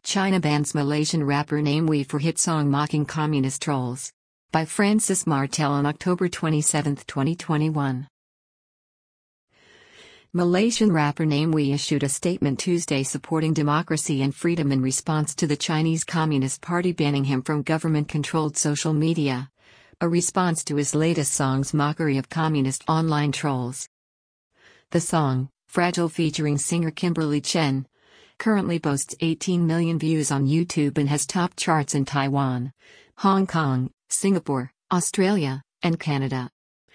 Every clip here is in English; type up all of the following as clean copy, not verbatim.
China bans Malaysian rapper Name Wee for hit song mocking communist trolls. By Francis Martel on October 27, 2021. Malaysian rapper Name Wee issued a statement Tuesday supporting democracy and freedom in response to the Chinese Communist Party banning him from government-controlled social media, a response to his latest song's mockery of communist online trolls. The song, Fragile featuring singer Kimberly Chen, currently boasts 18 million views on YouTube and has topped charts in Taiwan, Hong Kong, Singapore, Australia, and Canada.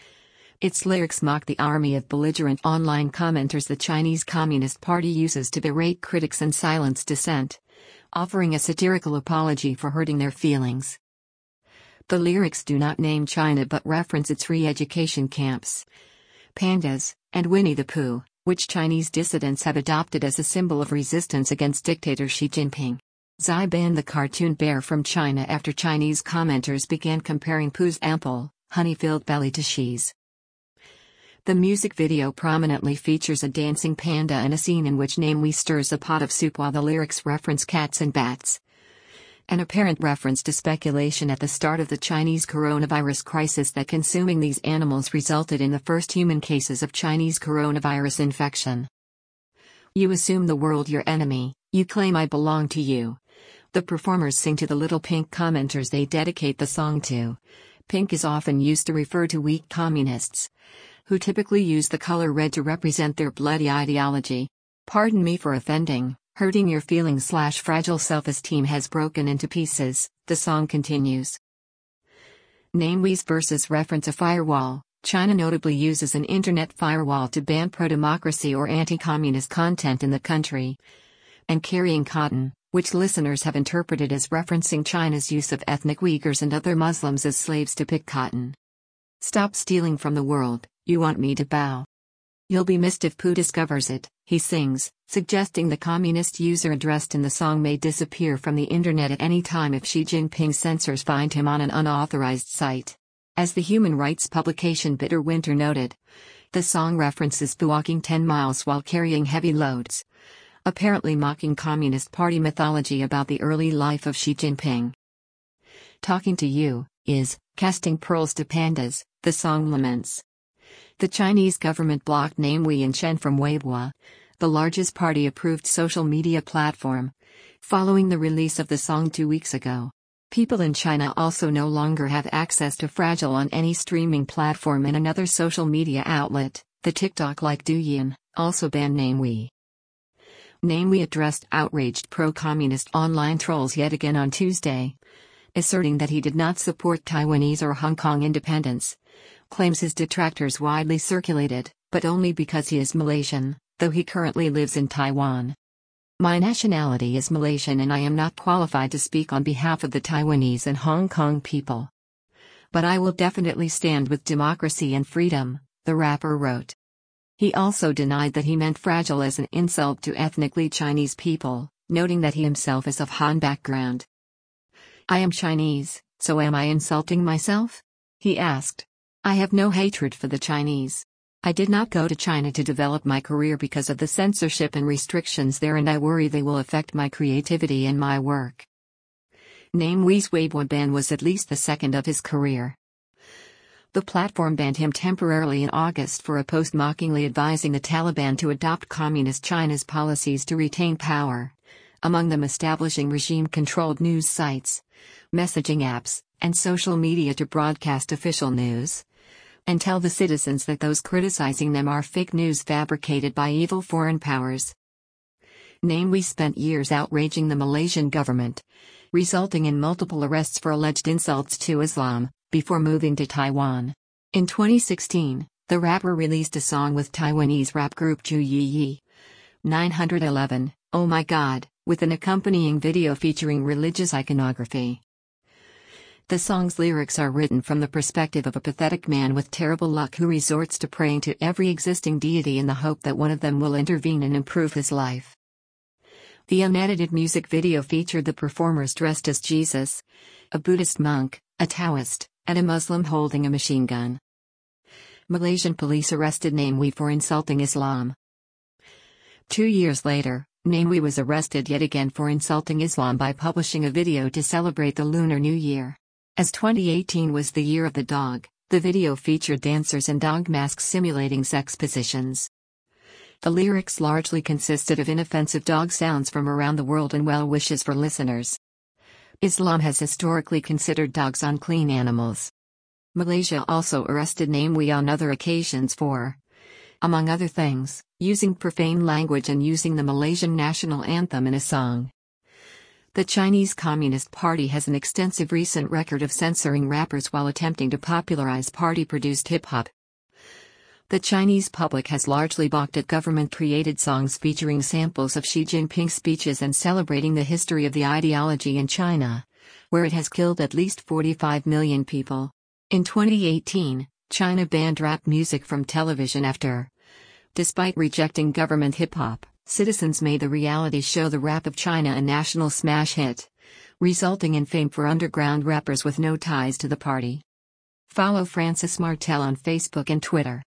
Its lyrics mock the army of belligerent online commenters the Chinese Communist Party uses to berate critics and silence dissent, offering a satirical apology for hurting their feelings. The lyrics do not name China but reference its re-education camps, pandas, and Winnie the Pooh, which Chinese dissidents have adopted as a symbol of resistance against dictator Xi Jinping. Xi banned the cartoon bear from China after Chinese commenters began comparing Pooh's ample, honey-filled belly to Xi's. The music video prominently features a dancing panda and a scene in which Name Wee stirs a pot of soup while the lyrics reference cats and bats. An apparent reference to speculation at the start of the Chinese coronavirus crisis that consuming these animals resulted in the first human cases of Chinese coronavirus infection. You assume the world your enemy, you claim I belong to you. The performers sing to the little pink commenters they dedicate the song to. Pink is often used to refer to weak communists, who typically use the color red to represent their bloody ideology. Pardon me for offending. Hurting your feelings / fragile self-esteem has broken into pieces, the song continues. Name Wee's verses reference a firewall. China notably uses an internet firewall to ban pro-democracy or anti-communist content in the country. And carrying cotton, which listeners have interpreted as referencing China's use of ethnic Uyghurs and other Muslims as slaves to pick cotton. Stop stealing from the world, you want me to bow. You'll be missed if Pooh discovers it, he sings, suggesting the communist user addressed in the song may disappear from the internet at any time if Xi Jinping's censors find him on an unauthorized site. As the human rights publication Bitter Winter noted, the song references Pooh walking 10 miles while carrying heavy loads, apparently mocking Communist Party mythology about the early life of Xi Jinping. Talking to you is casting pearls to pandas, the song laments. The Chinese government blocked Name Wee and Chen from Weibo, the largest party-approved social media platform, following the release of the song 2 weeks ago. People in China also no longer have access to Fragile on any streaming platform, and another social media outlet, the TikTok-like Douyin, also banned Name Wee. Name Wee addressed outraged pro-communist online trolls yet again on Tuesday, asserting that he did not support Taiwanese or Hong Kong independence. Claims his detractors widely circulated, but only because he is Malaysian, though he currently lives in Taiwan. My nationality is Malaysian and I am not qualified to speak on behalf of the Taiwanese and Hong Kong people. But I will definitely stand with democracy and freedom, the rapper wrote. He also denied that he meant fragile as an insult to ethnically Chinese people, noting that he himself is of Han background. I am Chinese, so am I insulting myself? He asked. I have no hatred for the Chinese. I did not go to China to develop my career because of the censorship and restrictions there, and I worry they will affect my creativity and my work. Name Wee's Weibo ban was at least the second of his career. The platform banned him temporarily in August for a post mockingly advising the Taliban to adopt Communist China's policies to retain power, among them establishing regime-controlled news sites, messaging apps, and social media to broadcast official news, and tell the citizens that those criticizing them are fake news fabricated by evil foreign powers. Name Wee spent years outraging the Malaysian government, resulting in multiple arrests for alleged insults to Islam, before moving to Taiwan. In 2016, the rapper released a song with Taiwanese rap group Ju Yi Yi, 911, Oh My God, with an accompanying video featuring religious iconography. The song's lyrics are written from the perspective of a pathetic man with terrible luck who resorts to praying to every existing deity in the hope that one of them will intervene and improve his life. The unedited music video featured the performers dressed as Jesus, a Buddhist monk, a Taoist, and a Muslim holding a machine gun. Malaysian police arrested Name Wee for insulting Islam. 2 years later, Namewee was arrested yet again for insulting Islam by publishing a video to celebrate the Lunar New Year. As 2018 was the year of the dog, the video featured dancers in dog masks simulating sex positions. The lyrics largely consisted of inoffensive dog sounds from around the world and well wishes for listeners. Islam has historically considered dogs unclean animals. Malaysia also arrested Namewee on other occasions for, among other things, using profane language and using the Malaysian national anthem in a song. The Chinese Communist Party has an extensive recent record of censoring rappers while attempting to popularize party-produced hip-hop. The Chinese public has largely balked at government-created songs featuring samples of Xi Jinping's speeches and celebrating the history of the ideology in China, where it has killed at least 45 million people. In 2018, China banned rap music from television after, despite rejecting government hip-hop, citizens made the reality show The Rap of China a national smash hit, resulting in fame for underground rappers with no ties to the party. Follow Francis Martel on Facebook and Twitter.